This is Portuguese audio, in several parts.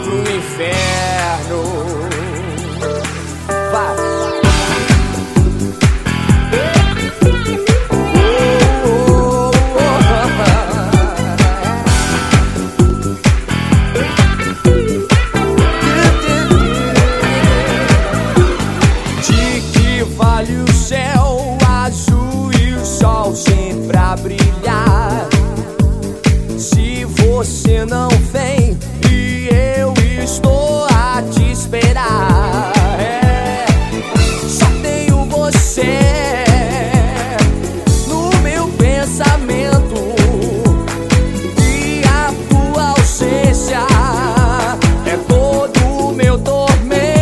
pro inferno. Vai. Vale o céu azul e o sol sempre a brilhar. Se você não vem e eu estou a te esperar, só tenho você no meu pensamento, e a tua ausência é todo o meu tormento.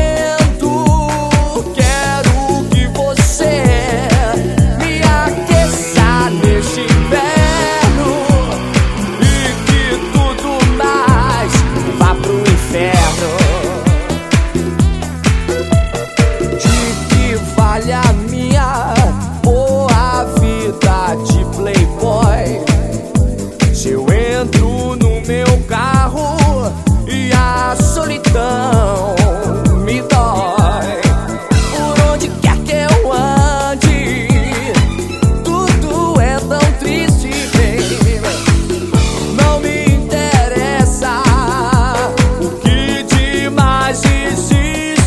A minha boa vida de playboy, se eu entro no meu carro e a solidão me dói, por onde quer que eu ande, tudo é tão triste, baby. Não me interessa o que demais existe.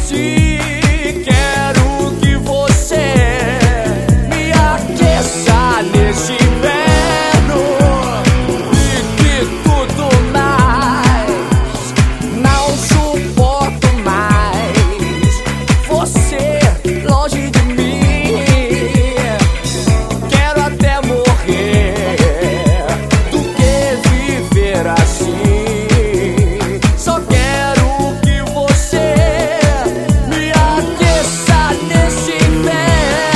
Nesse inverno, e que tudo mais, não suporto mais você longe de mim. Quero até morrer do que viver assim. Só quero que você me aqueça nesse inverno.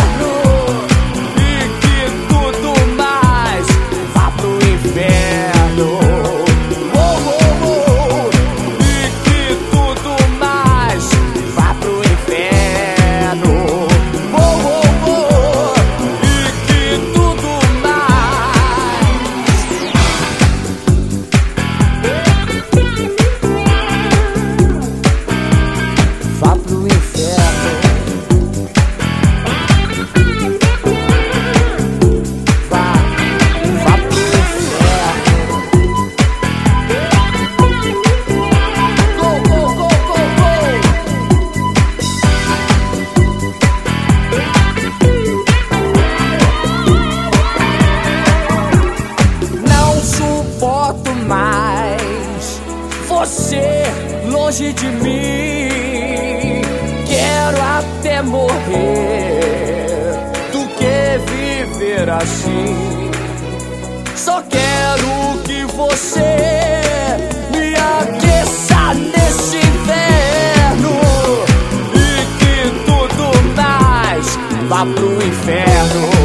Mais você longe de mim. Quero até morrer do que viver assim. Só quero que você me aqueça nesse inverno, e que tudo mais vá pro inferno.